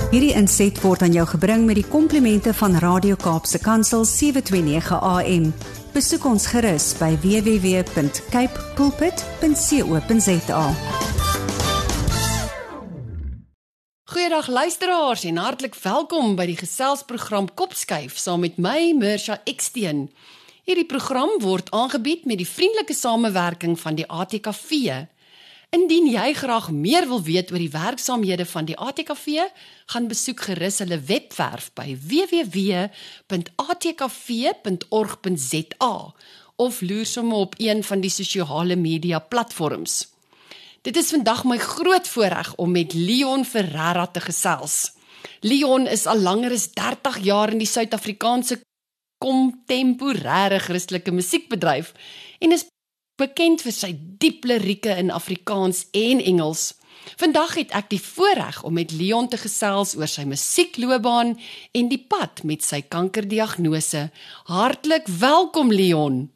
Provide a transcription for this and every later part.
Hierdie inset word aan jou gebring met die komplimente van Radio Kaapse Kansel 729 AM. Besoek ons gerus by www.cape pulpit.co.za. Goeiedag luisteraars en hartlik welkom by die geselsprogram Kopskuif saam met my, Mirsha Eksteen. Hierdie program word aangebied met die vriendelike samewerking van die ATKV. Indien jy graag meer wil weet oor die werksaamhede van die ATKV, gaan besoek gerus hulle webwerf by www.atkv.org.za of loer sommer op een van die sosiale media platforms. Dit is vandag my groot voorreg om met Leon Ferreira te gesels. Leon is al langer as 30 jaar in die Suid-Afrikaanse kontemporêre Christelike musiekbedryf en is bekend vir sy diep lirieke in Afrikaans en Engels. Vandag het ek die voorreg om met Leon te gesels oor sy musiekloopbaan en die pad met sy kankerdiagnose. Hartlik welkom, Leon.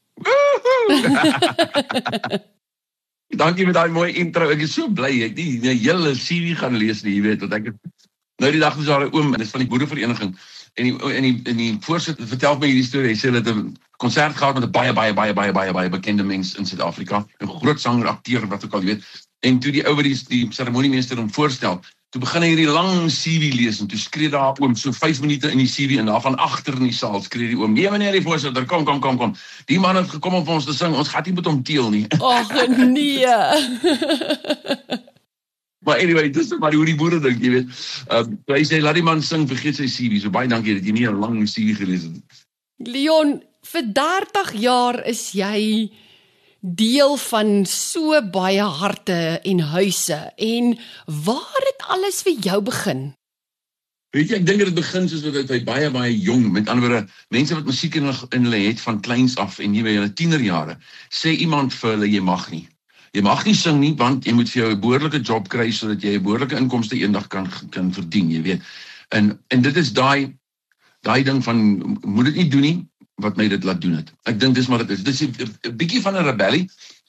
Dankie met daai mooi intro. Ek is so bly ek die hele CV gaan lees nie, jy weet, want ek het nou die dag was daar 'n oom en dit is van die boerevereniging en die voorsitter vertel my hierdie storie. Hy sê dat 'n konsert gehad met 'n baie bekende mens in Suid-Afrika, 'n groot sanger, akteur, wat ook al, jy weet. En toe die ou wat die seremoniemeester hom voorstel, toe begin hy hierdie lang CV lees en toe skree daar oom so 5 minute in die CV en daar van agter in die saal skree die oom: "Nee meneer die voorsitter, kom. Die man het gekom om vir ons te sing. Ons gaan nie met hom teel nie." Ag nee. Maar anyway, dis maar hoe die boere dink, jy weet. Hy sê laat die man sing, vergeet sy CV. So baie dankie dat jy nie 'n lang CV gelees het. Leon, vir 30 jaar is jy deel van so baie harte en huise. En waar het alles vir jou begin? Weet jy, ek dink dit begin soos wat hy baie jong, met ander woorde, mense wat musiek in hulle het van kleins af en nie by hulle tienerjare, sê iemand vir hulle, jy mag nie. Jy mag nie sing nie, want jy moet vir jou 'n behoorlike job kry sodat jy 'n behoorlike inkomste eendag kan verdien, jy weet. En dit is daai ding van moet dit nie doen nie, wat my dit laat doen het. Ek dink dis maar dit is. Dis 'n bietjie van 'n rebellie.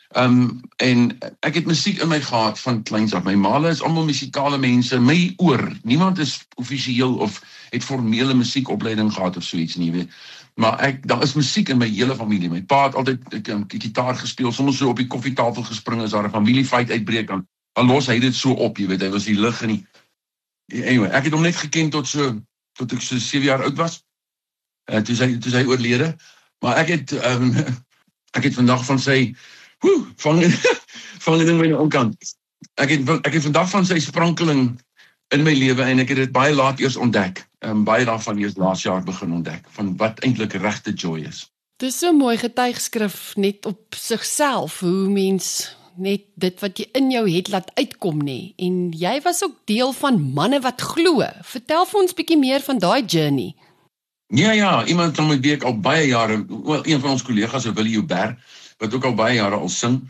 En ek het musiek in my gehad van kleins af. My maale is almal musikale mense, my oor. Niemand is offisieel of het formele musiekopleiding gehad of so iets nie, jy weet. Maar daar is musiek in my hele familie. My pa het altyd gitaar gespeel, soms so op die koffietafel gespring as daar 'n familiefight uitbreek, dan los hy dit so op, jy weet. Hy was die lig in die anyway, ek het hom net geken tot ek so 7 jaar oud was. Toe sy oorlede, maar ek het vandag van sy vang in my onkant. Ek het vandag van sy sprankeling in my lewe en ek het dit baie laat eers ontdek. Baie daarvan eers laas jaar begin ontdek van wat eintlik regte joy is. Dis so mooi getuigskrif net op sigself, hoe mens net dit wat jy in jou het laat uitkom nie. En jy was ook deel van Manne wat Glo. Vertel vir ons bietjie meer van daai journey. Ja, iemand van my wie ek al baie jare, een van ons kollegas, Willie Joubert, wat ook al baie jare al sing.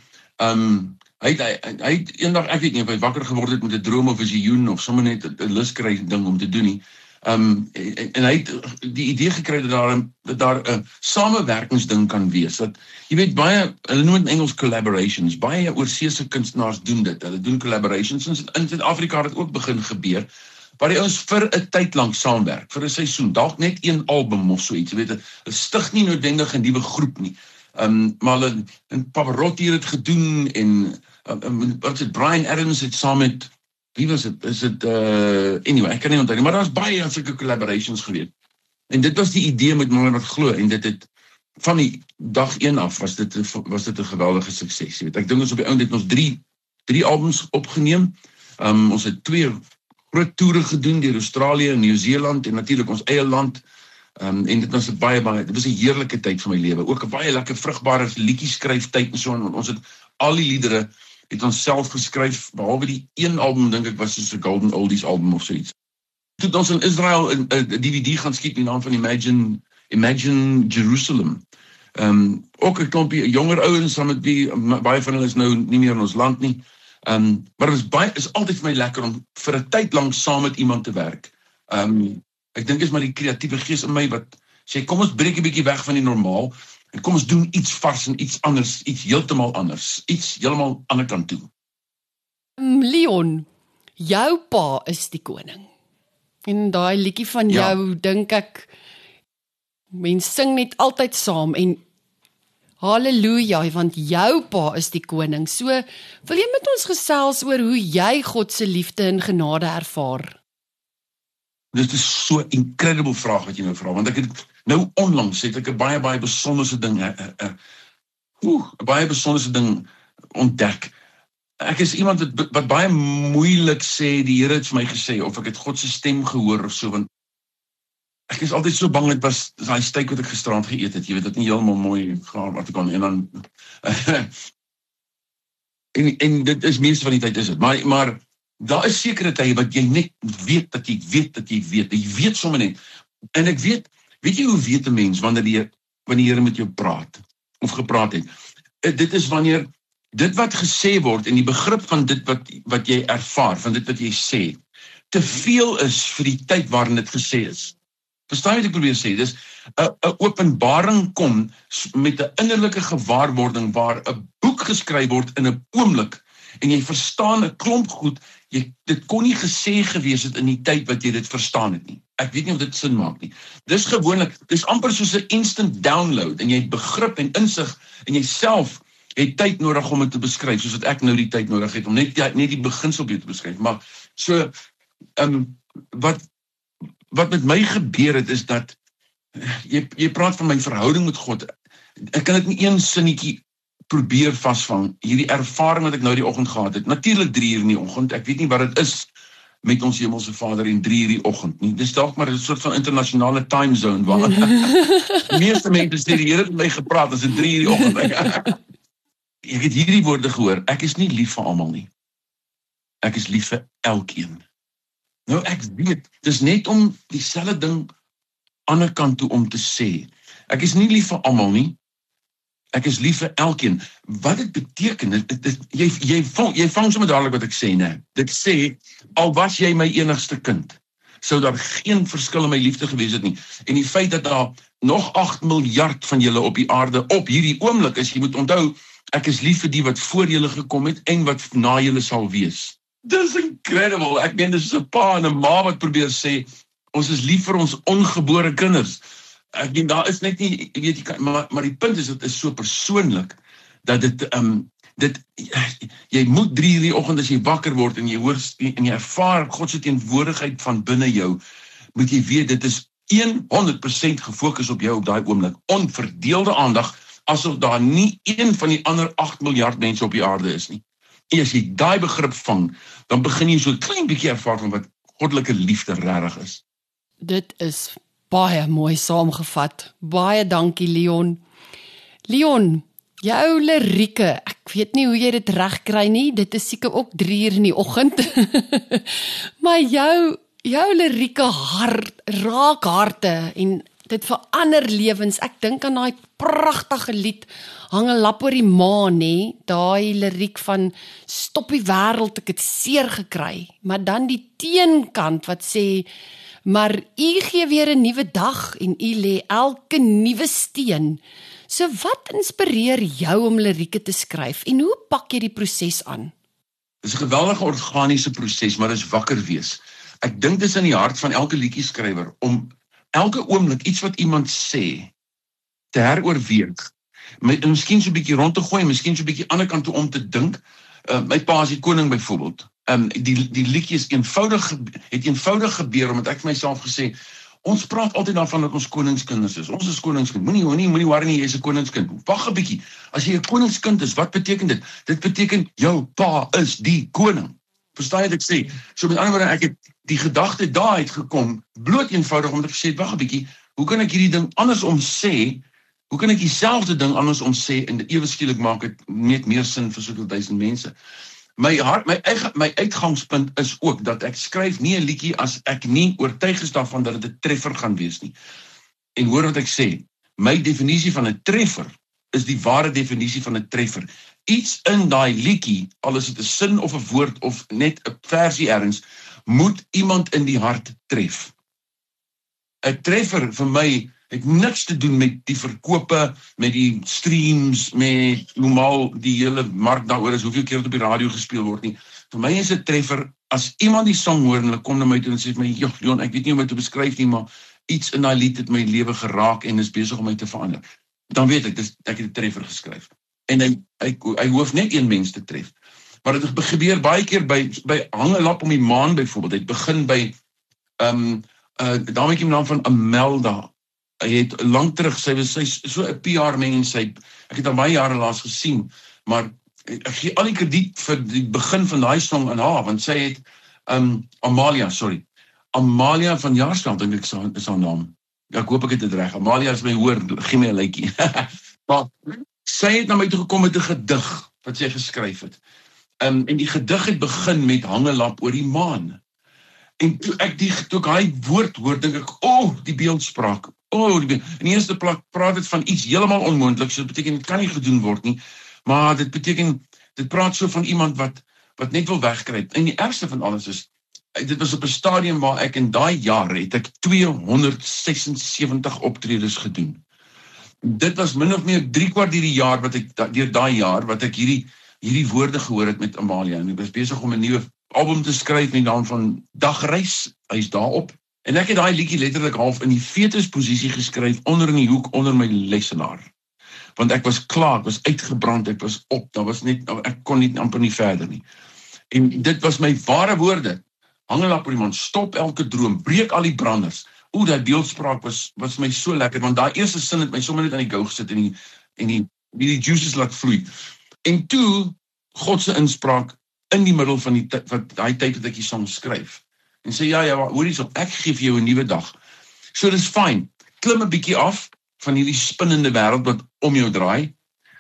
Hy het eendag, ek weet nie of hy wakker geword het met 'n droom of 'n visioen of sommer net 'n lus kry ding om te doen nie. En hy het die idee gekry dat daar 'n samewerkingsding kan wees. Dat jy weet baie, hulle noem dit in Engels collaborations. Baie oorseese kunstenaars doen dit. Hulle doen collaborations in Suid-Afrika het dit ook begin gebeur. Waar die ouens vir 'n tyd lank saamwerk, vir 'n seisoen, dalk net een album of so iets, jy weet, hulle stig nie noodwendig 'n nuwe groep nie. Maar hulle in Pavarotti het gedoen en wat is dit, Bryan Adams het saam met wie was dit? Is dit anyway, ek kan nie onthou nie, maar daar's baie sulke collaborations gewees. En dit was die idee met Manne wat Glo en dit het van die dag 1 af was dit 'n geweldige sukses, jy weet. Ek dink ons op die ouend het ons 3 albums opgeneem. Ons het 2 groot toere gedoen deur Australië en Nieu-Seeland en natuurlik ons eie land. En dit was 'n dit was 'n heerlike tyd van my lewe. Ook 'n baie lekker vrugbare liedjies skryf tyd en so en ons het al die liedere het ons self geskryf, behalwe die een album dink ek was soos 'n Golden Oldies album of so iets. Toe het ons in Israel 'n DVD gaan skiet met die naam van Imagine Jerusalem. Ook 'n klompie jonger ouens saam met wie baie van hulle is nou nie meer in ons land nie. Maar dit is altyd vir my lekker om vir 'n tyd lank saam met iemand te werk. Ek dink is maar die kreatiewe gees in my wat sê kom ons breek 'n bietjie weg van die normaal en kom ons doen iets vars en iets anders, iets heeltemal anders, iets heeltemal ander kant toe. Leon, jou pa is die koning. En daai liedjie van jou, dink ek, mens sing net altyd saam en halleluja, want jou pa is die koning. So, wil jy met ons gesels oor hoe jy God se liefde en genade ervaar? Dit is so 'n incredible vraag wat jy nou vra, want ek het nou onlangs het ek 'n baie besonderse ding, 'n baie besonderse ding ontdek. Ek is iemand wat baie moeilik sê, die Here het vir my gesê, of ek het God se stem gehoor of so, want ek is altyd so bang, dit was daai steak wat ek gisterand geëet het, jy weet, dit nie heeltemal mooi gaan wat ek kan, en dan, en dit is meeste van die tyd is dit, maar daar is sekere tye wat jy net weet dat jy weet sommer net, en ek weet jy hoe weet 'n mens, wanneer die Here met jou praat, of gepraat het, dit is wanneer, dit wat gesê word, en die begrip van dit wat jy ervaar, van dit wat jy sê, te veel is vir die tyd waarin dit gesê is. Verstaan jy wat ek probeer sê? Dis 'n openbaring kom met 'n innerlike gewaarwording waar 'n boek geskryf word in 'n oomblik en jy verstaan 'n klomp goed, dit kon nie gesê gewees het in die tyd wat jy dit verstaan het nie. Ek weet nie of dit sin maak nie. Dis gewoonlik, dis amper soos 'n instant download en jy het begrip en insig en jy self het tyd nodig om dit te beskryf, soos wat ek nou die tyd nodig het om net die beginseltjie te beskryf. Maar so wat met my gebeur het, is dat jy praat van my verhouding met God. Ek kan dit in een sinnetjie probeer vasvang. Hierdie ervaring wat ek nou die oggend gehad het. Natuurlik 3 uur in die oggend. Ek weet nie wat dit is met ons Hemelse Vader en 3 uur die oggend nie. Dis dalk maar 'n soort van internasionale time zone waar die meeste mense sê die Here het met my gepraat as dit 3 uur die oggend. Ek het hierdie woorde gehoor. Ek is nie lief vir almal nie. Ek is lief vir elkeen. Nou ek weet, dis net om dieselfde ding ander kant toe om te sê. Ek is nie lief vir almal nie. Ek is lief vir elkeen. Wat dit beteken, jy vang sommer dadelik wat ek sê, nee. Dit sê, al was jy my enigste kind, sou daar geen verskil in my liefde gewees het nie. En die feit dat daar nog 8 miljard van julle op die aarde op hierdie oomblik is, jy moet onthou, ek is lief vir die wat voor julle gekom het en wat na julle sal wees. Dis incredible. Ek meen, dis 'n pa en 'n ma wat probeer sê, ons is lief vir ons ongebore kinders. Ek meen, daar is net nie, weet jy, maar die punt is, dit is so persoonlik, dat jy moet 3 uur die oggend as jy wakker word, en jy hoor, en jy ervaar God se teenwoordigheid van binne jou, moet jy weet, dit is 100% gefokus op jou op daai oomblik, onverdeelde aandag, asof daar nie een van die ander 8 miljard mense op die aarde is nie. En as jy daai begrip vang, dan begin jy so 'n klein bietjie ervaar van wat goddelike liefde regtig is. Dit is baie mooi saamgevat. Baie dankie, Leon. Leon, jou lirieke, ek weet nie hoe jy dit regkry nie, dit is seker ook 3 uur in die oggend. Maar jou lirieke hart, raak harte en dit verander lewens. Ek dink aan daai pragtige lied, Hang 'n lap oor die maan, nê? Daai liriek van stop die wêreld, ek het seer gekry. Maar dan die teenkant wat sê, maar u gee weer 'n nuwe dag en u lê elke nuwe steen. So wat inspireer jou om lirieke te skryf en hoe pak jy die proses aan? Dit is 'n geweldige organiese proses, maar dit is wakker wees. Ek dink dit is in die hart van elke liedjieskrywer om elke oomblik iets wat iemand sê te heroorweeg. Miskien so 'n bietjie rond te gooi, miskien so 'n bietjie ander kant toe om te dink. My pa is die koning byvoorbeeld. Die liedjie is eenvoudig gebeur omdat ek vir myself gesê, ons praat altyd daarvan dat ons koningskinders is. Ons is koningskind. Moenie worry nie, jy is 'n koningskind. Wag 'n bietjie. As jy 'n koningskind is, wat beteken dit? Dit beteken jou pa is die koning. Verstaan jy wat ek sê? So met ander woorde, ek het die gedagte daar uitgekom, bloot eenvoudig omdat ek gesê het, wag 'n bietjie, hoe kan ek hierdie ding andersom sê? Hoe kan ek dieselfde ding andersom sê en ewe skielik maak dit net meer sin vir soveel duisend mense? My uitgangspunt is ook dat ek skryf nie 'n liedjie as ek nie oortuig is daarvan dat dit 'n treffer gaan wees nie. En hoor wat ek sê, my definisie van 'n treffer is die ware definisie van 'n treffer. Iets in daai liedjie, al is dit 'n sin of 'n woord of net 'n versie ergens, moet iemand in die hart tref. 'n Treffer vir my het niks te doen met die verkope, met die streams, met normaal die hele mark daaroor is, hoeveel keer het op die radio gespeel word nie. vir my is 'n treffer, as iemand die song hoor en hulle kom na my toe en sê vir my, "Joh, Leon, ek weet nie hoe om dit te beskryf nie, maar iets in daai lied het my lewe geraak en is besig om my te verander." Dan weet ek, ek het 'n treffer geskryf. En hy hoef net een mens te tref. Maar dit gebeur baie keer by Hang 'n Lap om die Maan byvoorbeeld. Dit begin by dametjie met naam van Amelda. Hy het lank terug, sy so 'n PR mens, ek het haar baie jare laas gesien, maar ek gee al die krediet vir die begin van daai song aan haar, want sy het Amalia van Jaarsveld, dink ek is haar naam. Ja, ek hoop ek het dit reg. Amalia, as my hoor, gee my 'n lykie. Maar sy het na my toe gekom met 'n gedig wat sy geskryf het. En die gedig het begin met Hang 'n Lap oor die maan. En toe ek daai woord hoor, dink ek, die beeldspraak. In die eerste plek praat dit van iets heeltemal onmoontlik, so dit beteken dit kan nie gedoen word nie, maar dit beteken, dit praat so van iemand wat net wil wegkruip. En die ergste van alles is, dit was op 'n stadium waar ek in daai jaar het ek 276 optredes gedoen. Dit was min of meer 3/4 die jaar deur daai jaar wat ek hierdie woorde gehoor het met Amalia, en ek was besig om 'n nuwe album te skryf met die naam van Dagreis, hy's daarop. En ek het daai liedjie letterlik half in die fetusposisie geskryf, onder in die hoek, onder my lesenaar. Want ek was klaar, ek was uitgebrand, ek was op, ek kon nie amper nie verder nie. En dit was my ware woorde. Hang 'n Lap oor die maan, stop elke droom, breek al die branders. Daai beeldspraak was my so lekker, want daai eerste sin het my sommer net aan die gou gesit en die juices laat vloei. En toe, God se inspraak in die middel van daai tyd wat ek die song skryf. En sê, ja, hoor hierso, ek gee vir jou 'n nuwe dag. So dis fyn. Klim 'n bietjie af van hierdie spinnende wêreld wat om jou draai.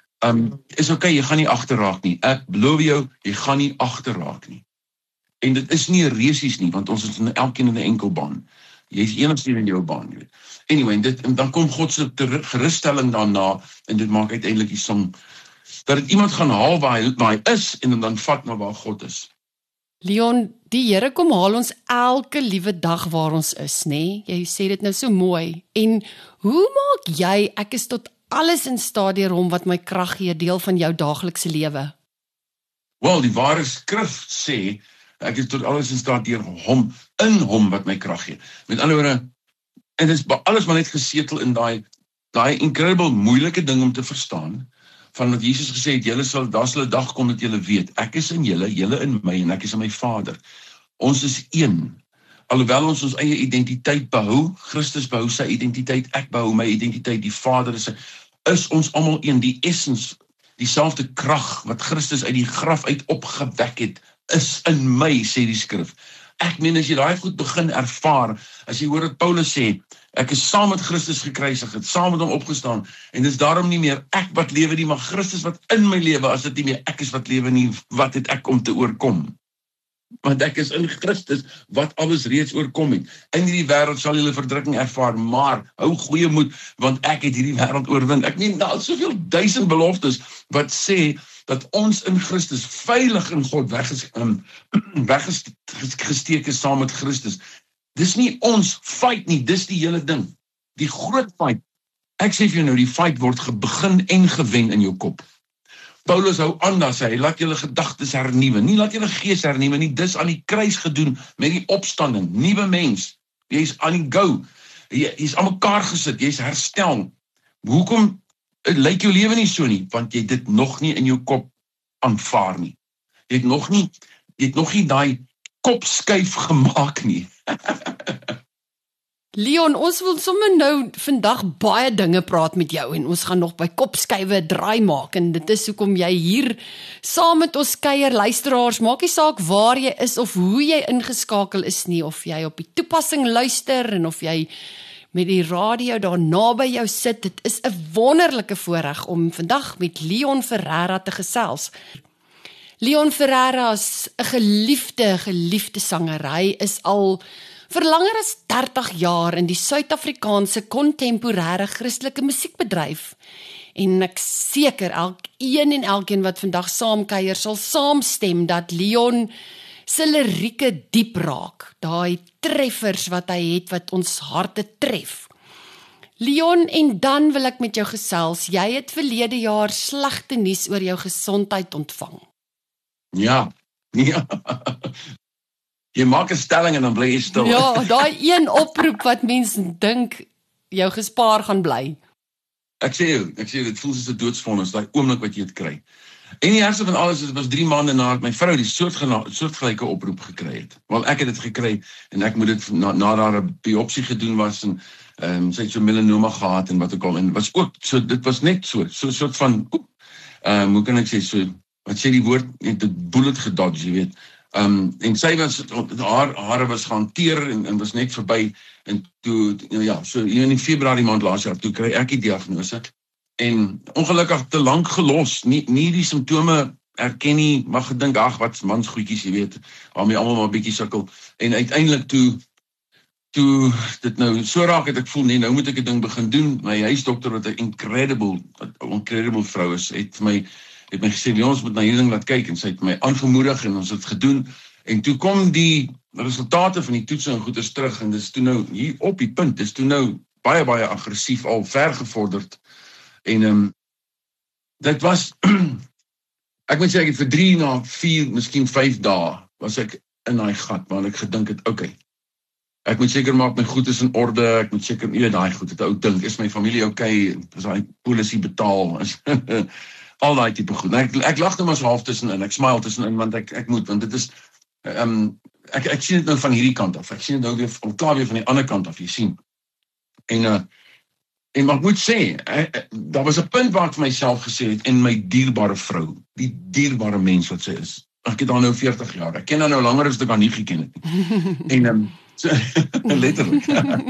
Is okay, jy gaan nie agterraak nie. Ek beloof jou, jy gaan nie agterraak nie. En dit is nie resies nie, want ons is elkeen in 'n enkel baan. Jy is enigste in jou baan, jy weet. Anyway, en dan kom God se gerusstelling daarna, en dit maak uiteindelik die song, dat dit iemand gaan haal waar hy is, en dan vat na waar God is. Leon, die Here kom haal ons elke liewe dag waar ons is, nê? Jy sê dit nou so mooi. En hoe maak jy, ek is tot alles in staat deur hom wat my krag gee, deel van jou daaglikse lewe? Wel, die ware skrif sê, ek is tot alles in staat deur hom, in hom wat my krag gee. Met ander woorde, en dit is alles maar net gesetel in daai incredible moeilike ding om te verstaan, van wat Jesus gesê het, daar sal 'n dag kom dat julle weet, ek is in julle, julle in my, en ek is in my Vader. Ons is een. Alhoewel ons eie identiteit behou, Christus behou sy identiteit, ek behou my identiteit, die Vader is ons almal een, die essence, dieselfde krag wat Christus uit die graf uit opgewek het, is in my, sê die skrif. Ek meen, as jy daai goed begin ervaar, as jy hoor wat Paulus sê, ek is saam met Christus gekruisig, het saam met hom opgestaan, en dis daarom nie meer ek wat lewe nie, maar Christus wat in my lewe, as dit nie meer ek is wat lewe nie, wat het ek om te oorkom? Want ek is in Christus, wat alles reeds oorkom het. In hierdie wêreld sal julle verdrukking ervaar, maar hou goeie moed, want ek het hierdie wêreld oorwin. Ek meen, daar is soveel 1000 beloftes, wat sê, dat ons in Christus veilig in God weggesteek is saam met Christus. Dis nie ons fight nie, dis die hele ding. Die groot fight. Ek sê vir jou nou, die fight word begin en gewen in jou kop. Paulus hou aan daar sê, laat julle gedagtes hernuwe, nie laat julle gees hernuwe nie, dis aan die kruis gedoen met die opstanding, nuwe mens. Jy is aan die go. Jy is aan mekaar gesit, jy is herstel. Hoekom lyk jou lewe nie so nie? Want jy dit nog nie in jou kop aanvaar nie. Jy het nog nie daai kopskuif gemaak nie. Leon, ons wil sommer nou vandag baie dinge praat met jou, en ons gaan nog by kopskuive draai maak, en dit is hoekom jy hier saam met ons kuier. Luisteraars, maak nie saak waar jy is of hoe jy ingeskakel is nie, of jy op die toepassing luister en of jy met die radio daar naby jou sit. Dit is 'n wonderlike voorreg om vandag met Leon Ferreira te gesels. Leon Ferreira is 'n geliefde sanger. Hy is al vir langer as 30 jaar in die Suid-Afrikaanse kontemporêre Christelike musiekbedryf. En ek seker elkeen wat vandag saamkuier sal saamstem dat Leon se lirieke diep raak. Daai treffers wat hy het wat ons harte tref. Leon, en dan wil ek met jou gesels. Jy het verlede jaar slegte nuus oor jou gesondheid ontvang. Ja, Ja. Jy maak 'n stelling en dan bly jy stil. Ja, daai een oproep wat mense dink jou gespaar gaan bly. Ek sê jou, dit voel soos 'n doodsvonnis, daai oomblik wat jy dit kry. En die ergste van alles is, dit was 3 maande nadat my vrou die soortgelyke oproep gekry het. Wel, ek het dit gekry en ek moet dit na daar 'n biopsie gedoen was en sy het so melanoma gehad en wat ook al, en was ook so, dit was net so 'n soort van hoe kan ek sê, so wat sê die woord, dit bullet gedodge, jy weet. En sy was, haar hare was gehanteer en was net verby, en toe, ja, so in Februarie maand laas jaar, toe kry ek die diagnose, en ongelukkig te lank gelos, nie die simptome erken nie, maar gedink, ag, wat mansgoedjies, jy weet, waarmee almal maar 'n bietjie sukkel, en uiteindelik toe dit nou so raak het ek voel, nee, nou moet ek 'n ding begin doen. My huisdokter, wat 'n incredible vrou is, het my gesê, ons moet na hierdie ding laat kyk, en sy het my aangemoedig, en ons het gedoen, en toe kom die resultate van die toetse en goeders terug, en dis toe nou, hier op die punt, dis toe nou baie, baie aggressief, al ver gevorderd, en dit was, ek moet sê, ek het vir 3 na 4, miskien 5 dae, was ek in daai gat, waar ek gedink het, okay, ek moet seker maak my goed is in orde, ek moet seker, daai goed, het ou dink, is my familie okay, is daai polisie betaal, al daai tipe goed. Ek lag nou maar so half tussenin, ek smile tussenin, want ek moet, want dit is, ek sien dit nou van hierdie kant af, ek sien dit nou weer, klaar weer van die ander kant af, jy sien. En maar ek moet sê, daar was 'n punt waar ek vir myself gesê het, en my dierbare vrou, die dierbare mens wat sy is, ek het haar nou 40 jaar, ek ken haar nou langer as ek haar nie geken het nie. En, so, letterlik,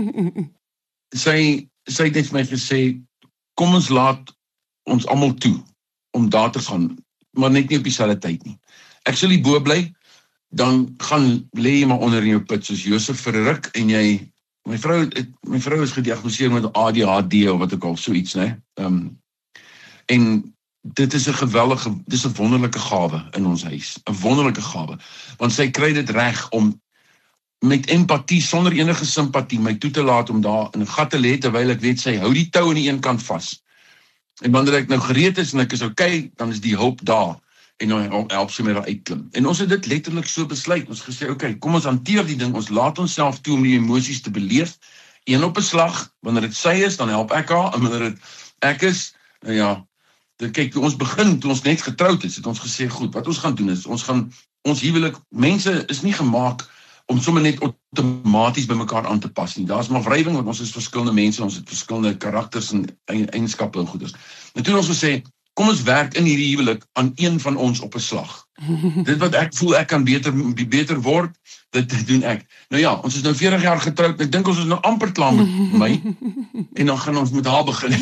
sy het net vir my gesê, kom ons laat ons almal toe, om daar te gaan, maar net nie op dieselfde tyd nie. Ek sal hier bo bly, dan gaan lê jy maar onder in jou put, soos Josef vir 'n ruk, en my vrou is gediagnoseer met ADHD, of wat ook al, so iets, né? En dit is 'n wonderlike gawe in ons huis, 'n wonderlike gawe, want sy kry dit reg om met empatie, sonder enige simpatie, my toe te laat om daar in 'n gat te lê, terwyl ek weet, sy hou die tou aan die een kant vas. En wanneer ek nou gereed is en ek is okay, dan is die hulp daar, en dan help sy my daar uitklim. En ons het dit letterlik so besluit, ons gesê, okay, kom ons hanteer die ding, ons laat ons self toe om die emosies te beleef, een op 'n slag, wanneer dit sy is, dan help ek haar, en wanneer dit ek is, nou ja, kyk, toe ons begin, toe ons net getroud is, het ons gesê, goed, wat ons gaan doen is, ons huwelik, mense is nie gemaak om sommer net outomaties by mekaar aan te pas nie. Daar's maar wrywing, want ons is verskillende mense, ons het verskillende karakters en eienskappe en goeders. En toe ons gesê, kom ons werk in hierdie huwelik aan een van ons op 'n slag. Dit wat ek voel, ek kan beter word, dit doen ek. Nou ja, ons is nou 40 jaar getroud, ek dink ons is nou amper klaar met my, en dan gaan ons met haar begin.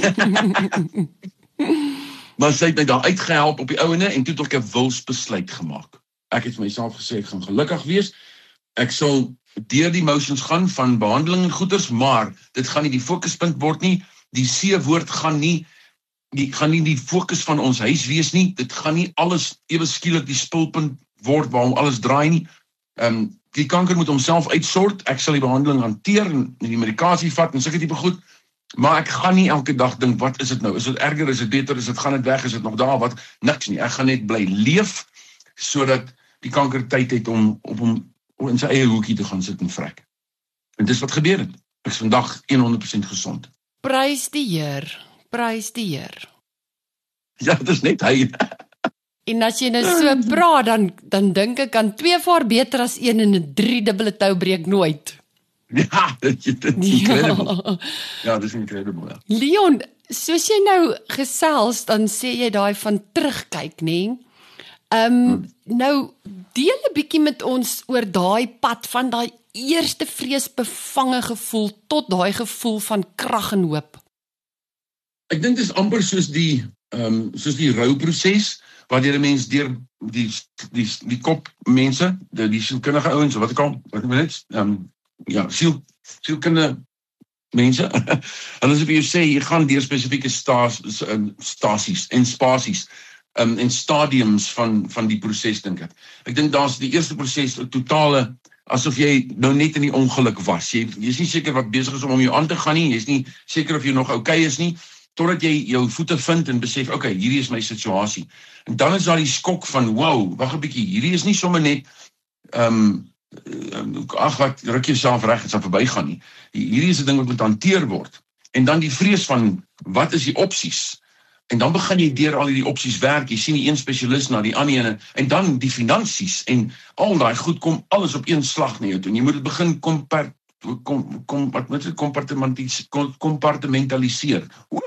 Maar sy het my daar uitgehelp op die ouene, en toe het ek 'n wilsbesluit gemaak. Ek het vir myself gesê, ek gaan gelukkig wees, ek sal deur die motions gaan van behandeling en goeders, maar dit gaan nie die fokuspunt word nie, die C-woord gaan nie die fokus van ons huis wees nie, dit gaan nie alles ewe skielik die spulpunt word waarom alles draai nie. Die kanker moet homself uitsort, ek sal die behandeling hanteer en die medikasie vat en sulke tipe goed, maar ek gaan nie elke dag dink, wat is dit nou? Is dit erger, is dit beter, gaan dit weg, is dit nog daar, wat? Niks nie, ek gaan net bly leef, sodat die kanker tyd het om in sy eie hoekie te gaan sit en vrek. En dis wat gebeur het. Ek is vandag 100% gesond. Prys die Heer. Prys die Heer. Ja, dit is net hy. En as jy nou so praat, dan dink ek aan 2 vaar beter as 1 en 'n 3-dubbele tou breek nooit. Ja, dit is incredible. Ja, dit is incredible, ja. Leon, soos jy nou gesels, dan sê jy daai van terugkyk, nê? Nou, deel 'n bietjie met ons oor daai pad van daai eerste vreesbevange gevoel tot daai gevoel van krag en hoop. Ek dink dit is amper soos die rouproses, waardeur 'n mens deur die kop mense, die sielkundige ouens, wat ek al, sielkundige mense, hulle sê vir jou sê, jy gaan deur spesifieke stasies en spasies, en stadiums van die proses, dink ek. Ek dink daar's die eerste proses, 'n totale, asof jy nou net in die ongeluk was. Jy is nie seker wat besig is om jou aan te gaan nie, jy is nie seker of jy nog okay is nie, totdat jy jou voete vind en besef, okay, hierdie is my situasie. En dan is daar die skok van, wow, wag 'n bietjie, hierdie is nie sommer net, ag wat, ruk jouself reg, het sal verbygaan nie. Hierdie is 'n ding wat moet hanteer word. En dan die vrees van, wat is die opsies? En dan begin jy deur al die opsies werk, jy sien die een spesialis na die ander ene, en dan die finansies, en al daai goed kom alles op een slag na jou toe. En jy moet dit begin compartimentaliseer.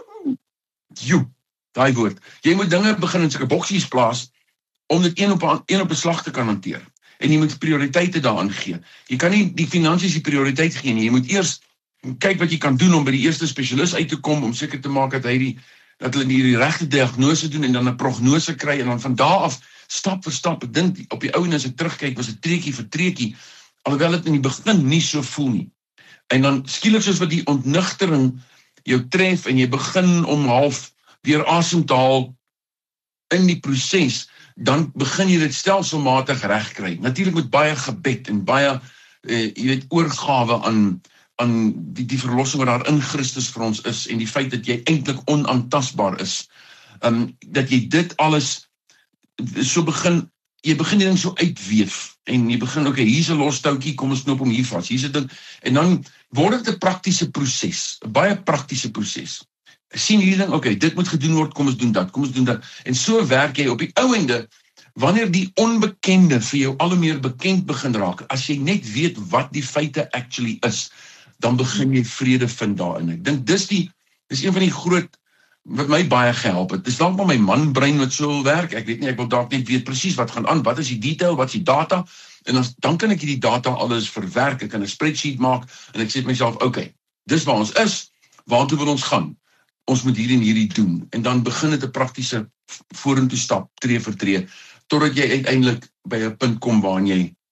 Daai woord. Jy moet dinge begin in sulke boksies plaas, om dit een op 'n slag te kan hanteer. En jy moet prioriteite daaraan gee. Jy kan nie die finansies die prioriteit gee nie. Jy moet eers kyk wat jy kan doen om by die eerste spesialis uit te kom, om seker te maak dat hulle die regte diagnose doen, en dan 'n prognose kry, en dan van daar af, stap vir stap. Ek dink op die ou en as ek terugkyk, was dit treukie vir treukie, alhoewel dit in die begin nie so voel nie. En dan skielik soos wat die ontnugtering jou tref, en jy begin om half weer asem te haal in die proses, dan begin jy dit stelselmatig regkry. Natuurlik met baie gebed en baie oorgawe aan die verlossing wat daar in Christus vir ons is, en die feit dat jy eintlik onaantastbaar is. Dat jy dit alles so begin, jy begin die ding so uitweef, en jy begin, okay, hier's 'n los touwtjie, kom ons knoop hom hier vas, hier's 'n ding, en dan word dit 'n praktiese proses, 'n baie praktiese proses. Sien hierdie ding, okay, dit moet gedoen word, kom ons doen dat, en so werk jy op die ou ende, wanneer die onbekende vir jou al hoe meer bekend begin raak, as jy net weet wat die feite actually is, dan begin jy vrede vind daarin. Ek dink dis een van die groot, wat my baie gehelp het. Dis dalk maar my manbrein wat so werk, ek weet nie, ek wil dalk net weet presies wat gaan aan, wat is die detail, wat is die data, en dan kan ek die data alles verwerk, ek kan 'n spreadsheet maak, en ek sê vir myself, okay, dis waar ons is, waartoe wil ons gaan? Ons moet hierdie en hierdie doen, en dan begin dit 'n praktiese vorentoe stap, tree vir tree, totdat jy uiteindelik by 'n punt kom waarin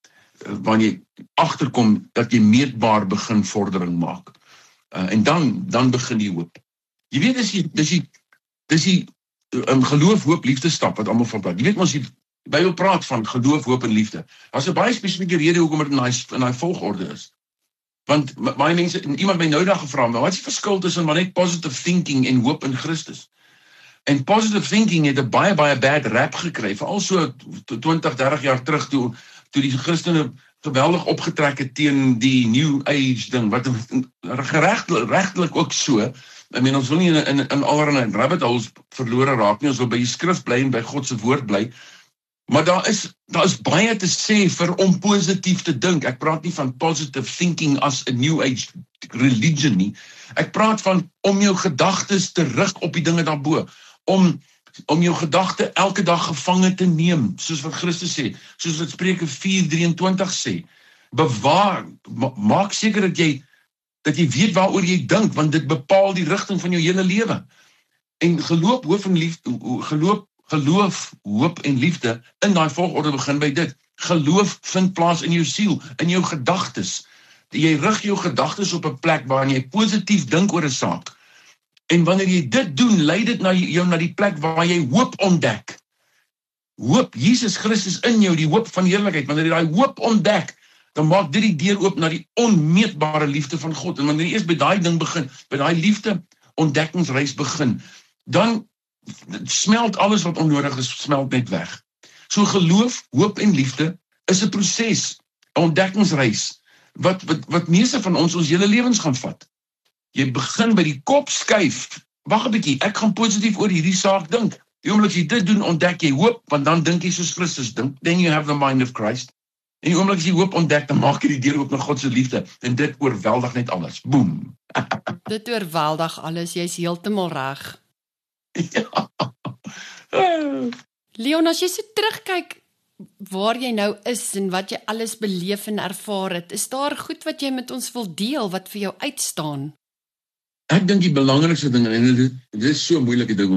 jy agterkom dat jy meetbaar begin vordering maak. En dan begin die hoop. Jy weet, dis die geloof, hoop, liefde stap wat almal van praat. Jy weet mos die Bybel praat van geloof, hoop en liefde. Daar's 'n baie spesifieke rede hoekom dit in daai volgorde is. Want baie mense, iemand my nou dag gevra, maar wat is die verskil tussen maar net positive thinking en hoop in Christus? En positive thinking het 'n baie bad rap gekry, veral so 20, 30 jaar terug toe die Christene geweldig opgetrek het teen die New Age ding, wat regtelik ook so. Ek meen, ons wil nie in allerlei rabbit holes verlore raak nie, ons wil by die skrif bly en by God se woord bly. Maar daar is baie te sê vir om positief te dink. Ek praat nie van positive thinking as 'n New Age religion nie. Ek praat van om jou gedagtes te rig op die dinge daarbo, om jou gedagte elke dag gevange te neem, soos wat Christus sê, soos wat Spreuke 4:23 sê. Bewaar, maak seker dat jy weet waaroor jy dink, want dit bepaal die rigting van jou hele lewe. En geloof, hoop en liefde in daai volgorde begin by dit. Geloof vind plaas in jou siel, in jou gedagtes. Jy rig jou gedagtes op 'n plek waarin jy positief dink oor 'n saak. En wanneer jy dit doen, lei dit jou na die plek waar jy hoop ontdek. Hoop, Jesus Christus in jou, die hoop van heerlikheid. Wanneer jy daai hoop ontdek, dan maak dit die deur oop na die onmeetbare liefde van God. En wanneer jy eers by daai ding begin, by daai liefde ontdekkingsreis begin, dan smelt alles wat onnodig is, smelt net weg. So geloof, hoop en liefde is 'n proses, 'n ontdekkingsreis, wat meeste van ons hele lewens gaan vat. Jy begin by die kop skuif. Wag 'n bietjie, ek gaan positief oor hierdie saak dink. Die oomblik jy dit doen, ontdek jy hoop, want dan dink jy soos Christus dink. Then you have the mind of Christ. En die oomblik jy hoop ontdek, dan maak jy die deur oop na God se liefde, en dit oorweldig net alles. Boom. Dit oorweldig alles, jy's heeltemal reg. Ja. Leon, as jy so terugkyk waar jy nou is en wat jy alles beleef en ervaar het, is daar goed wat jy met ons wil deel, wat vir jou uitstaan? Ek dink die belangrikste ding, en dit is so 'n moeilike ding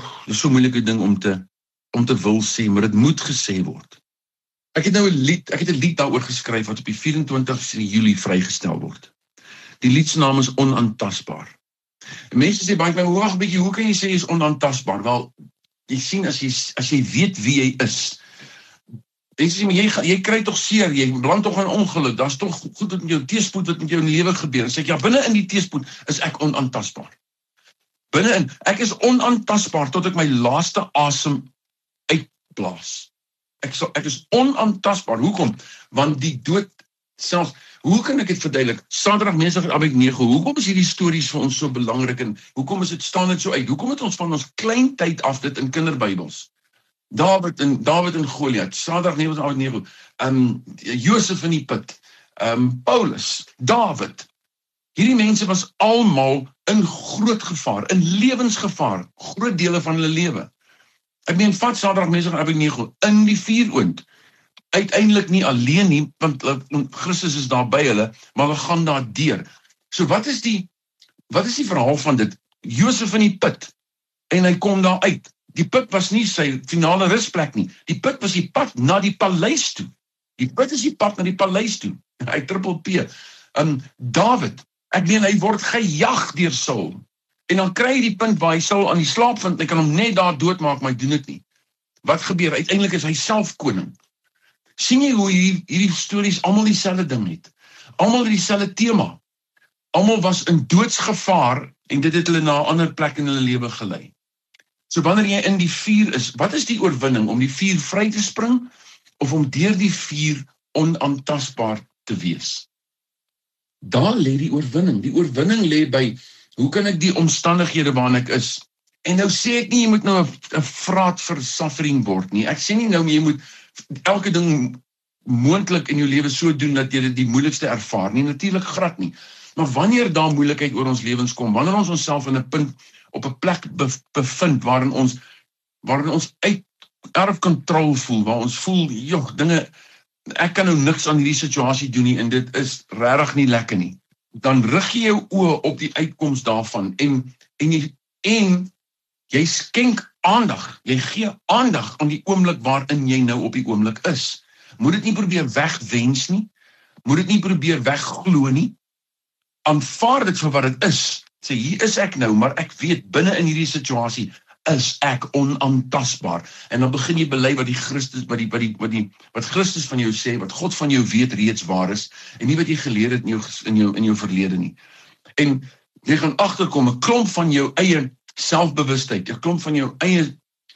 om te wil sê, maar dit moet gesê word. Ek het 'n lied daaroor geskryf wat op die 24 Julie vrygestel word. Die lied se naam is Onaantastbaar. En mense sê baie, wag 'n bietjie, hoe kan jy sê jy is onaantastbaar? Wel, jy sien, as jy weet wie jy is, mense sê, maar jy kry tog seer, jy beland tog in ongeluk, daar's tog goed met jou teëspoed wat met jou in die lewe gebeur. En sê ek, ja, binne in die teëspoed is ek onaantastbaar. binne-in, ek is onaantastbaar tot ek my laaste asem uitblaas. Ek is onaantastbaar. Hoekom? Want die dood selfs, hoe kan ek dit verduidelik? Saterdag Mesig en Abednego, hoekom is hierdie stories vir ons so belangrik en hoekom staan dit so uit? Hoekom het ons van ons klein tyd af dit in kinderbybels? Dawid en Goliat, Sadrag, Mesig en Abednego, Josef in die put, Paulus, Dawid. Hierdie mense was almal in groot gevaar, in lewensgevaar, groot dele van hulle lewe. Ek meen, vat Sadrag, Mesig en Abednego in die vuuroond. Uiteindelik nie alleen nie, want Christus is daar by hulle, maar hulle gaan daar deur. So wat is die verhaal van dit? Josef in die put, en hy kom daar uit. Die put was nie sy finale rusplek nie. Die put was die pad na die paleis toe. Die put is die pad na die paleis toe. Hy triple P. Dawid, ek meen, hy word gejag deur Saul. En dan kry hy die punt waar hy Saul aan die slaap vind, hy kan hom net daar doodmaak, maar hy doen dit nie. Wat gebeur? Uiteindelik is hy self koning. Sien jy hoe hierdie stories almal dieselfde ding het? Almal het dieselfde tema. Almal was in doodsgevaar en dit het hulle na 'n ander plek in hulle lewe gelei. So wanneer jy in die vuur is, wat is die oorwinning? Om die vuur vry te spring of om deur die vuur onaantastbaar te wees? Daar lê die oorwinning. Die oorwinning lê by, hoe kan ek die omstandighede waarin ek is? En nou sê ek nie, jy moet nou 'n vraat vir suffering word nie. Ek sê nie nou, jy moet elke ding moontlik in jou lewe so doen dat jy dit die moeilikste ervaar nie, natuurlik glad nie. Maar wanneer daar moeilikheid oor ons lewens kom, wanneer ons onsself in 'n punt op 'n plek bevind waarin ons uit out of control voel, waar ons voel, dinge, ek kan nou niks aan hierdie situasie doen nie en dit is regtig nie lekker nie. Dan rig jy jou oë op die uitkoms daarvan en jy skenk aandag, jy gee aandag aan die oomblik waarin jy nou op die oomblik is. Moet dit nie probeer wegwens nie, moet dit nie probeer wegglo nie, aanvaar dit vir wat dit is, sê hier is ek nou, maar ek weet binne in hierdie situasie is ek onaantastbaar, en dan begin jy bely wat wat Christus van jou sê, wat God van jou weet reeds waar is, en nie wat jy geleer het in jou verlede nie. En jy gaan agterkom, 'n klomp van jou eie selfbewustheid, 'n klomp van jou eie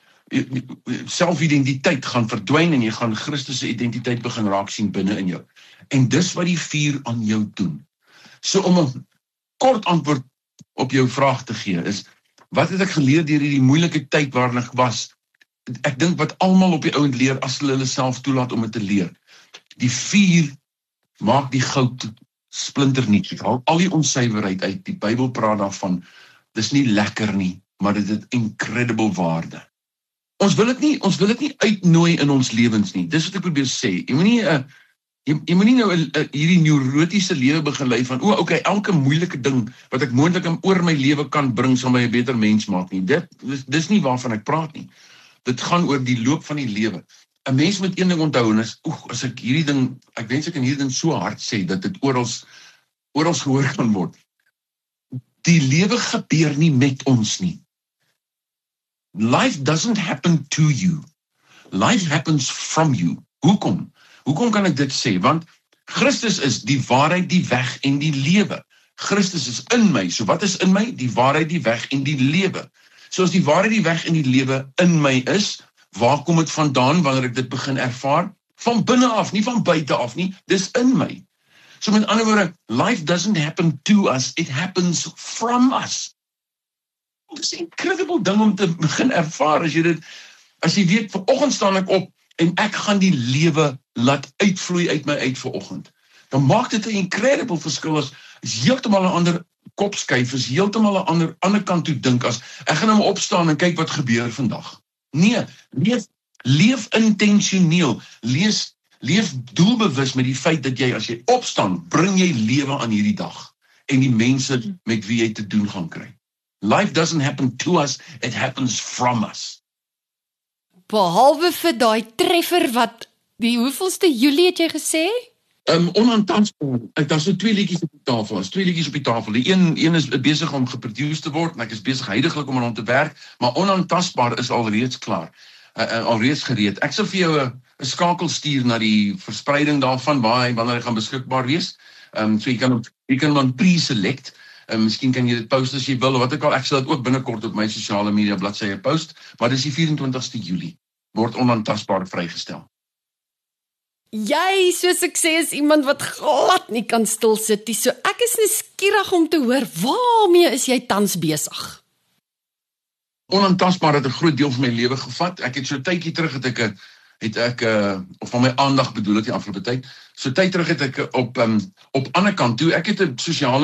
selfidentiteit gaan verdwyn en jy gaan Christus se identiteit begin raak sien binne in jou. En dis wat die vuur aan jou doen. So om 'n kort antwoord op jou vraag te gee is, wat het ek geleer deur hierdie moeilike tyd waarin ek was? Ek dink wat almal op die ouend leer as hulle self toelaat om dit te leer. Die vuur maak die goud splinternuut. Dit haal al die onsuiverheid uit. Die Bybel praat daarvan. Dis nie lekker nie, maar dit het incredible waarde. Ons wil dit nie uitnooi in ons lewens nie. Dis wat ek probeer sê. Jy moet nie nou hierdie neurotiese lewe begin lei van, okay, elke moeilike ding wat ek moontlik oor my lewe kan bring, sal my 'n beter mens maak nie. Dis nie waarvan ek praat nie. Dit gaan oor die loop van die lewe. 'n Mens moet een ding onthou, en is, as ek wens ek kan hierdie ding so hard sê, dat dit oral gehoor kan word. Die lewe gebeur nie met ons nie. Life doesn't happen to you. Life happens from you. Hoekom? Hoekom kan ek dit sê? Want Christus is die waarheid, die weg en die lewe. Christus is in my. So wat is in my? Die waarheid, die weg en die lewe. So as die waarheid, die weg en die lewe in my is, waar kom dit vandaan wanneer ek dit begin ervaar? Van binne af, nie van buite af nie. Dis in my. So met ander woorde, life doesn't happen to us, it happens from us. Dit is 'n incredible ding om te begin ervaar as jy weet, vanoggend staan ek op en ek gaan die lewe laat uitvloei uit my uit vanoggend. Dan maak dit 'n incredible verskil as heeltemal 'n ander kop skuif, is heeltemal 'n ander kant toe dink as ek gaan nou opstaan en kyk wat gebeur vandag. Nee, leef intentioneel, leef doelbewus met die feit dat as jy opstaan, bring jy lewe aan hierdie dag en die mense met wie jy te doen gaan kry. Life doesn't happen to us, it happens from us. Behalwe vir daai treffer wat, die hoeveelste Julie het jy gesê? Onaantastbaar. Daar is 2 liedjies op die tafel. Die een is besig om geproduce te word, en ek is besig heidaglik om aan hom te werk, maar onaantastbaar is alreeds klaar. Alreeds gereed. Ek sal vir jou 'n skakel stuur na die verspreiding daarvan, wanneer hy gaan beskikbaar wees. So jy kan hom pre-select. Miskien kan jy dit post as jy wil, of wat ek al, ek sal dit ook binnekort op my sosiale media bladsye post, maar dis die 24ste Julie, word onaantastbaar vrygestel. Jy, soos ek sê, is iemand wat glad nie kan stil sit nie, so ek is nuuskierig om te hoor, waarmee is jy tans besig? Onaantastbaar het 'n groot deel van my lewe gevat. Ek het so 'n tydjie terug of van my aandag bedoel ek die afgelope tyd. So tyd terug het ek op ander kant toe, ek het 'n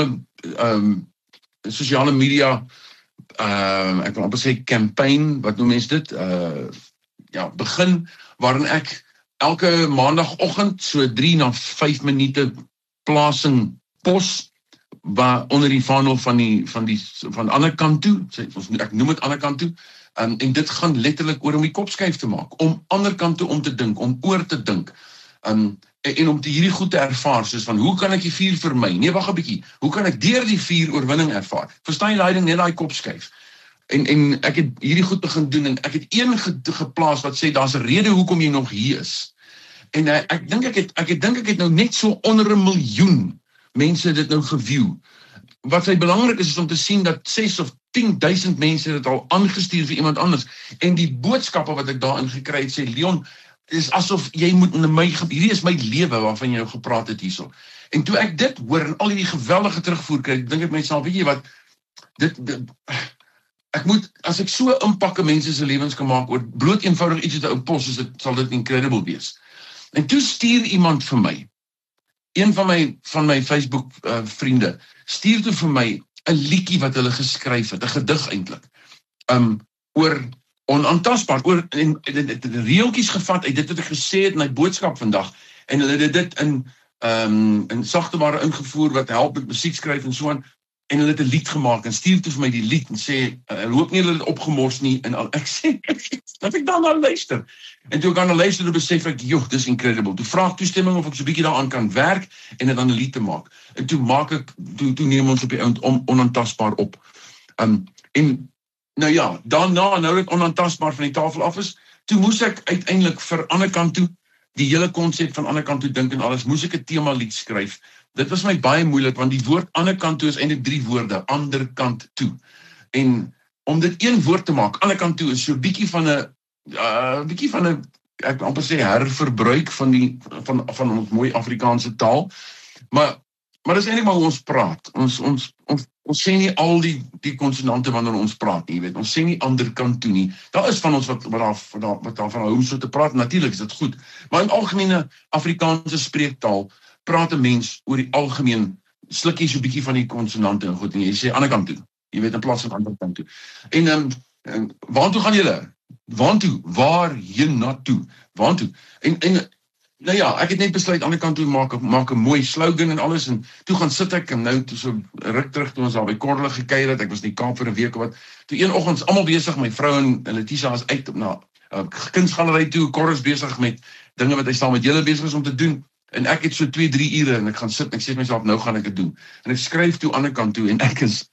sosiale media ek wil amper sê campaign, wat noem mens dit? Begin waarin ek elke maandagoggend so 3 na 5 minute plasing pos onder die vaandel van die ander kant toe, ek noem dit ander kant toe, en dit gaan letterlik oor om die kop skuif te maak, om ander kant toe om te dink, om oor te dink, en om hierdie goed te ervaar, soos van, hoe kan ek die vuur vermy? Nee, wag 'n bietjie, hoe kan ek deur die vuur oorwinning ervaar? Verstaan jy daai ding, net daai kop skuif? En ek het hierdie goed begin doen, en ek het een geplaas wat sê, daar's 'n rede hoekom jy nog hier is. En ek dink ek het nou net so onder 1 miljoen mense dit nou geview. Wat sy belangrik is om te sien dat 6 of 10.000 mense dit al aangestuur vir iemand anders. En die boodskappe wat ek daarin gekry het, sê, Leon, is asof jy moet hierdie is my lewe waarvan jy nou gepraat het hierso. En toe ek dit hoor en al die geweldige terugvoer kry, dink ek myself, weet jy wat, as ek so impakke mense se lewens kan maak, oor bloot eenvoudig iets wat 'n pos is, sal dit incredible wees. En toe stuur iemand vir my, een van my Facebook vriende, stuur toe vir my 'n liedjie wat hulle geskryf het, 'n gedig eintlik, oor onaantastbaar, en reeltjies gevat uit dit wat ek gesê het in my boodskap vandag, en hulle het dit in sagteware ingevoer, wat help met musiek skryf en so aan, en hulle het 'n lied gemaak, en stuur toe vir my die lied, en sê, hoop nie hulle het opgemors nie, en al, ek sê, dat ek dan nou luister. En toe ek aan luister, toe besef ek, joh, dis incredible. Toe vraag toestemming of ek so 'n bietjie daaraan kan werk, en dit dan 'n lied te maak. En toe neem ons op die ount onaantastbaar op. En nou ja, daarna, nou dat onaantastbaar van die tafel af is, toe moes ek uiteindelik vir ander kant toe, die hele konsep van ander kant toe dink en alles, moes ek 'n tema lied skryf. Dit was my baie moeilik, want die woord ander kant toe is eintlik 3 woorde, ander kant toe. En om dit een woord te maak, ander kant toe, is so 'n bietjie van 'n, ek wil amper sê herverbruik van ons mooi Afrikaanse taal. Maar dis eintlik maar hoe ons praat. Ons sê nie al die konsonante wanneer ons praat nie, jy weet. Ons sê nie ander kant toe nie. Daar is van ons wat daarvan hou om so te praat, natuurlik is dit goed. Maar in algemene Afrikaanse spreektaal praat 'n mens oor die algemeen, sluk jy so 'n bietjie van die konsonante en goed, en jy sê ander kant toe. Jy weet, in plaas van ander kant toe. En waartoe gaan julle? Waarheen na toe? Waartoe? En nou ja, ek het net besluit ander kant toe maak 'n mooi slogan en alles, en toe gaan sit ek, en nou toe so ruk terug toe ons daar by Korle gekuier het, ek was in die Kaap vir 'n week of wat, toe een oggend almal besig, my vrou en Letitia is uit na kunsgalery toe, Korre is besig met dinge wat hy saam met julle besig is om te doen, en ek het so 2-3 ure, en ek gaan sit, en ek sê vir myself, nou gaan ek dit doen, en ek skryf toe ander kant toe, en ek is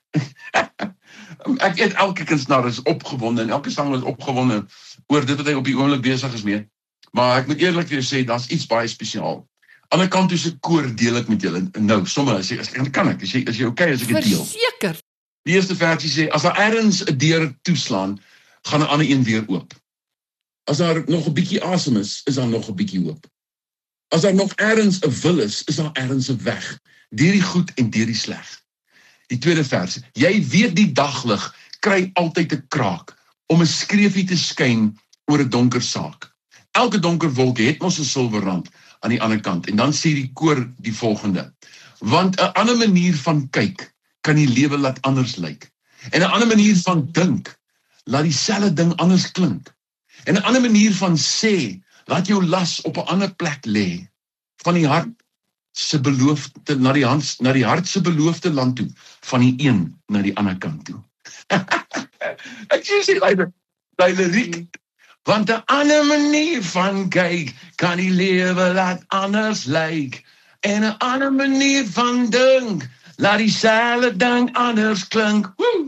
ek weet elke kunstenaar is opgewonde, en elke sanger is opgewonde oor dit wat hy op die oomblik besig is mee. Maar ek moet eerlik vir jou sê, daar's iets baie spesiaal. Ander kant toe se koor deel ek met julle. Nou, sommer, as jy okay as ek dit deel. Verseker. Die eerste versie sê, as daar ergens 'n deur toeslaan, gaan 'n ander een weer oop. As daar nog 'n bietjie asem is daar nog 'n bietjie hoop. As daar nog ergens 'n wil is daar ergens 'n weg, deur die goed en deur die sleg. Die tweede vers, jy weet die daglig kry altyd 'n kraak, om 'n skreefie te skyn oor 'n donker saak. Elke donker wolk het mos 'n silwerrand aan die ander kant, en dan sê die koor die volgende, want 'n ander manier van kyk, kan die lewe laat anders lyk, en 'n ander manier van dink, laat dieselfde ding anders klink, en 'n ander manier van sê, laat jou las op 'n ander plek lê, van die hart se beloofde na die hart se beloofde land toe, van die een na die ander kant toe. Ek sê daai liriek, want 'n ander manier van kyk, kan die lewe laat anders lyk, en 'n ander manier van dink, laat dieselfde ding anders klink.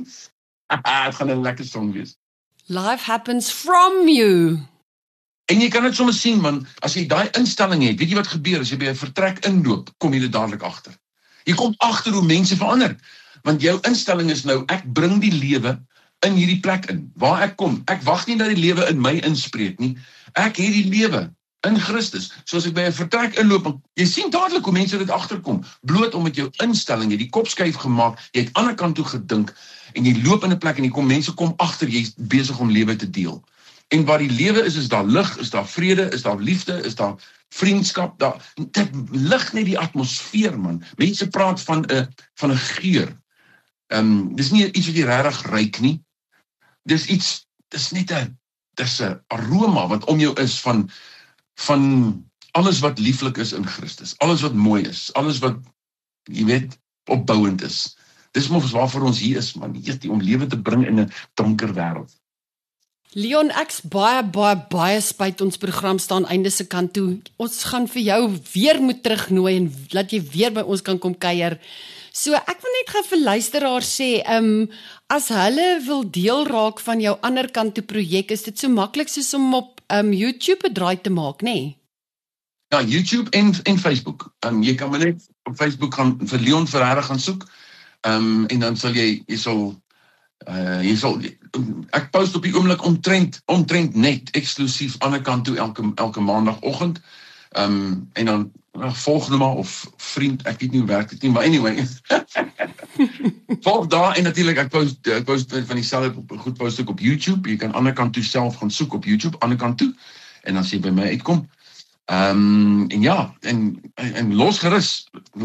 Het gaan 'n lekker song wees. Life happens from you. En jy kan dit sommer sien, man, as jy daai instelling het, weet jy wat gebeur, as jy by 'n vertrek inloop, kom jy dit dadelik agter. Jy kom agter hoe mense verander. Want jou instelling is nou, ek bring die lewe in hierdie plek in, waar ek kom. Ek wag nie dat die lewe in my inspreek nie. Ek het die lewe in Christus. Soos ek by 'n vertrek inloop, jy sien dadelik hoe mense dit agterkom, bloot omdat jou instelling, jy die kop skuif gemaak, jy het aan die kant toe gedink, en jy loop in 'n plek en mense kom agter, jy's besig om lewe te deel. En waar die lewe is daar lig, is daar vrede, is daar liefde, is daar vriendskap, dit lig net die atmosfeer, man. Mense praat van 'n geur. Dis nie iets wat jy regtig ruik nie. Dis net 'n aroma wat om jou is van alles wat lieflik is in Christus, alles wat mooi is, alles wat, jy weet, opbouend is. Dis mos waarvoor ons hier is, man, om lewe te bring in 'n donker wêreld. Leon, ek's baie spyt ons program staan einde se kant toe. Ons gaan vir jou weer moet terugnooi en laat jy weer by ons kan kom kuier. So ek wil net gou vir luisteraars sê, as hulle wil deel raak van jou ander kant toe projek, is dit so maklik soos om op YouTube 'n draai te maak, nê? Nee? Ja, YouTube en Facebook. Jy kan maar net op Facebook gaan vir Leon Ferreira gaan soek. En dan sal jy sal ek post op die oomblik omtrent net eksklusief aan die kant toe elke maandagoggend. En dan volg nou maar of vriend, ek weet nie hoe werk dit nie, maar anyway. Volg daar en natuurlik ek post van dieselfde goed post ook op YouTube. Jy kan aan die kant toe self gaan soek op YouTube aan die kant toe en dan sien jy by my uitkom. En ja, en los gerus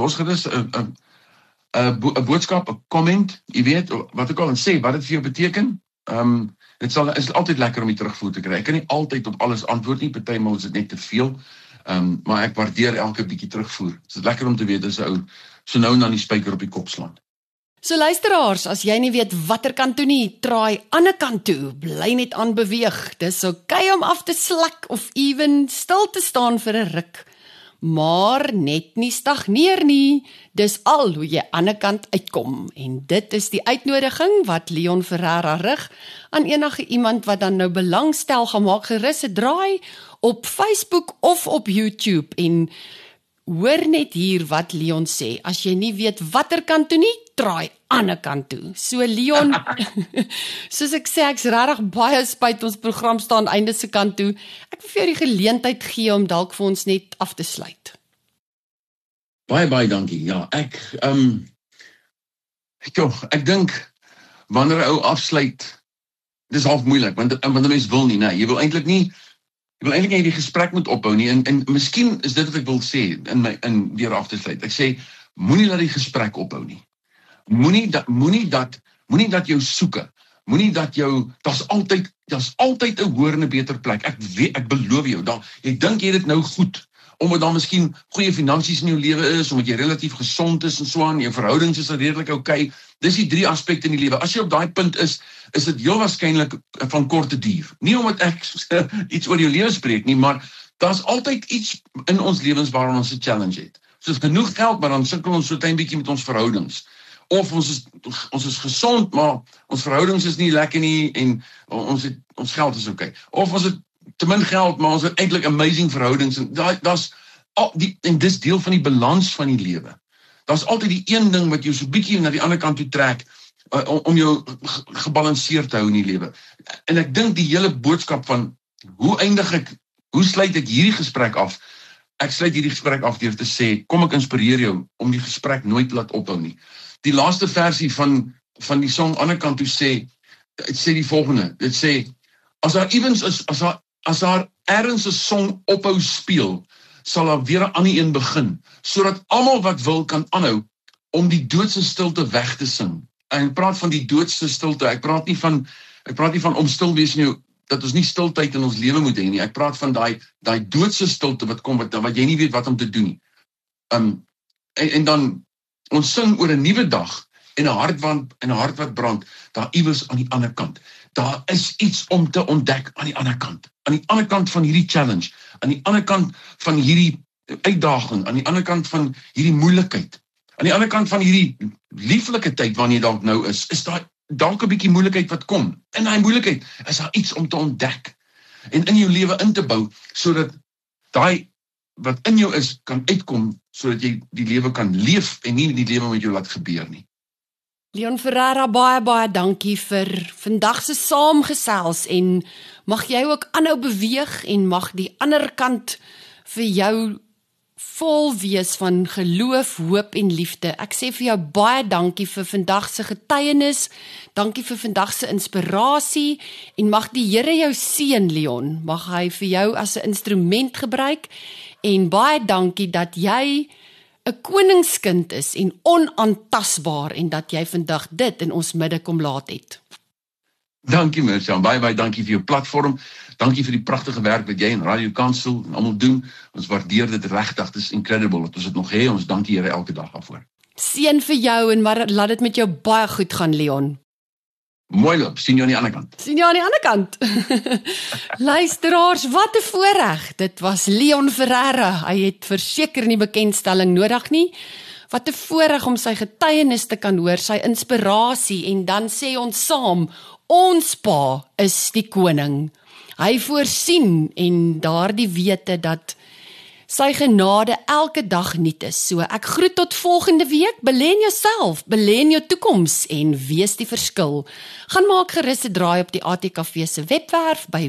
'n boodskap, 'n comment, jy weet, wat ek al en sê, wat dit vir jou beteken. Dit is altyd lekker om die terugvoer te kry. Ek kan nie altyd op alles antwoord nie, partymal is dit net te veel, maar ek waardeer elke bietjie terugvoer. Dit is lekker om te weet, as 'n ou so nou en dan die spyker op die kop slaan. So luisteraars, as jy nie weet watter kant toe nie, draai ander kant toe, bly net aan beweeg. Dis okay om af te slak of ewen stil te staan vir 'n ruk. Maar net nie stagneer nie, dis al hoe jy aan 'n kant uitkom. En dit is die uitnodiging wat Leon Ferreira rig aan enige iemand wat dan nou belangstel, gaan maak gerus 'n draai op Facebook of op YouTube. En hoor net hier wat Leon sê, as jy nie weet watter kant toe nie, draai ander kant toe. So Leon, soos ek sê, ek's regtig baie spyt ons program staan einde se kant toe. Ek wil vir jou die geleentheid gee om dalk vir ons net af te sluit. Baie dankie. Ja, ek dink wanneer 'n ou afsluit, dis half moeilik want 'n mens wil nie, nee, jy wil eintlik nie die gesprek moet ophou nie en miskien is dit wat ek wil sê in deur af te sluit. Ek sê moenie laat die gesprek ophou nie. Moenie dat jou soeke. Moenie dat jou daar's altyd 'n hoër en 'n beter plek. Ek beloof jou, jy dink jy dit nou goed omdat daar miskien goeie finansies in jou lewe is, omdat jy relatief gesond is en so aan, jou verhoudings is redelik okay. Dis die 3 aspekte in die lewe. As jy op daai punt is dit heel waarskynlik van korte duur. Nie omdat ek iets oor jou lewe spreek nie, maar daar's altyd iets in ons lewens waarin ons 'n challenge het. Soos genoeg geld, maar dan sukkel ons so 'n klein bietjie met ons verhoudings. Of ons is gesond, maar ons verhoudings is nie lekker nie en ons geld is okay. Of ons het te min geld, maar ons het eintlik amazing verhoudings en dis deel van die balans van die lewe. Daar's altyd die een ding wat jou so bietjie na die ander kant toe trek om jou gebalanseerd te hou in die lewe. En ek dink die hele boodskap van hoe sluit ek hierdie gesprek af? Ek sluit hierdie gesprek af deur te sê, kom ek inspireer jou om die gesprek nooit te laat ophou nie. Die laaste versie van die song ander kant toe sê die volgende. Dit sê as daar ergens 'n song ophou speel, sal daar weer 'n ander een begin, sodat almal wat wil kan aanhou om die doodse stilte weg te sing. En ek praat van die doodse stilte. Ek praat nie van om stil wees nie, dat ons nie stiltyd in ons lewe moet hê nie. Ek praat van daai doodse stilte wat kom wat jy nie weet wat om te doen nie. En dan ons sing oor 'n nuwe dag en 'n hart wat brand daar iewers aan die ander kant. Daar is iets om te ontdek aan die ander kant. Aan die ander kant van hierdie challenge, aan die ander kant van hierdie uitdaging, aan die ander kant van hierdie moeilikheid. Aan die ander kant van hierdie lieflike tyd waarin jy dalk nou is daar dalk 'n bietjie moeilikheid wat kom. In daai moeilikheid is daar iets om te ontdek en in jou lewe in te bou sodat daai wat in jou is kan uitkom sodat jy die lewe kan leef en nie die lewe met jou laat gebeur nie. Leon Ferreira, baie dankie vir vandag se saamgesels en mag jy ook aanhou beweeg en mag die ander kant vir jou vol wees van geloof, hoop en liefde. Ek sê vir jou baie dankie vir vandag se getuienis, dankie vir vandag se inspirasie en mag die Here jou seën, Leon. Mag hy vir jou as 'n instrument gebruik en baie dankie dat jy 'n koningskind is en onaantastbaar en dat jy vandag dit in ons midde kom laat het. Dankie Mirjam, baie dankie vir jou platform. Dankie vir die pragtige werk wat jy en Radio Kansel en almal doen. Ons waardeer dit regtig. Dit is incredible dat ons dit nog het. Ons dankie Here elke dag daarvoor. Seën vir jou en maar laat dit met jou baie goed gaan, Leon. Mooi loop, sien jou aan die ander kant. Sien jou aan die ander kant. Luisteraars, wat 'n voorreg. Dit was Leon Ferreira. Hy het verseker nie bekendstelling nodig nie. Wat 'n voorreg om sy getuienis te kan hoor, sy inspirasie en dan sê ons saam, ons Pa is die koning. Hy voorsien en daardie wete dat sy genade elke dag nuut is. So ek groet tot volgende week. Belê in jouself, belê in jou toekoms en wees die verskil. Gaan maak gerus 'n draai op die ATKV se webwerf by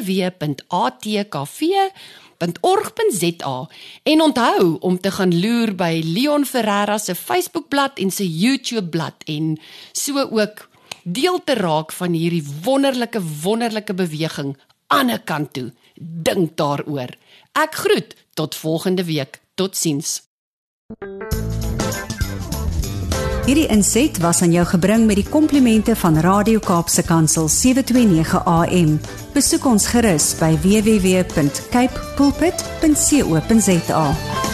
www.atkv.org.za en onthou om te gaan loer by Leon Ferreira se Facebookblad en sy YouTubeblad en so ook deel te raak van hierdie wonderlike beweging aan 'n kant toe. Dink daaroor. Ek groet tot volgende week. Totsiens. Hierdie inset was aan jou gebring met die komplimente van Radio Kaapse Kansel 729 AM. Besoek ons gerus by www.cape pulpit.co.za.